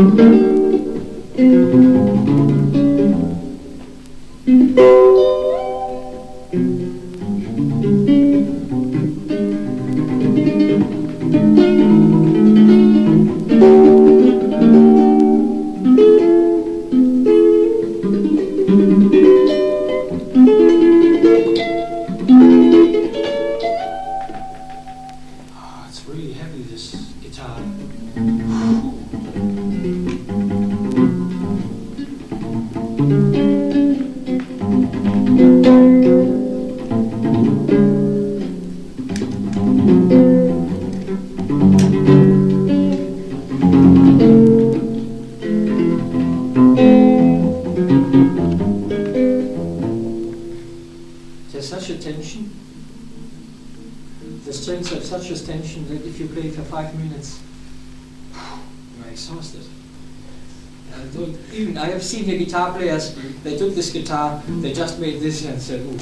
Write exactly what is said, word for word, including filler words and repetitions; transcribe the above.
It's really heavy, this guitar. There's such a tension. The strings have such a tension that if you play for five minutes, you're exhausted. Uh, don't, even I have seen the guitar players, they took this guitar, they just made this and said, ooh.